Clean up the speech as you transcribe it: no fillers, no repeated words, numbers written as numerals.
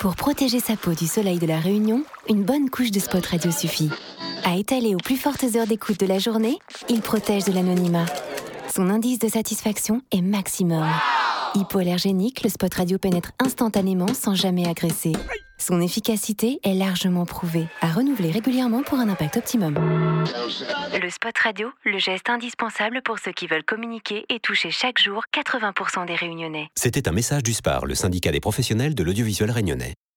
Pour protéger sa peau du soleil de la Réunion, une bonne couche de Spot Radio suffit. À étaler aux plus fortes heures d'écoute de la journée, il protège de l'anonymat. Son indice de satisfaction est maximum. Hypoallergénique, le Spot Radio pénètre instantanément sans jamais agresser. Son efficacité est largement prouvée, à renouveler régulièrement pour un impact optimum. Le Spot Radio, le geste indispensable pour ceux qui veulent communiquer et toucher chaque jour 80% des Réunionnais. C'était un message du SPAR, le syndicat des professionnels de l'audiovisuel réunionnais.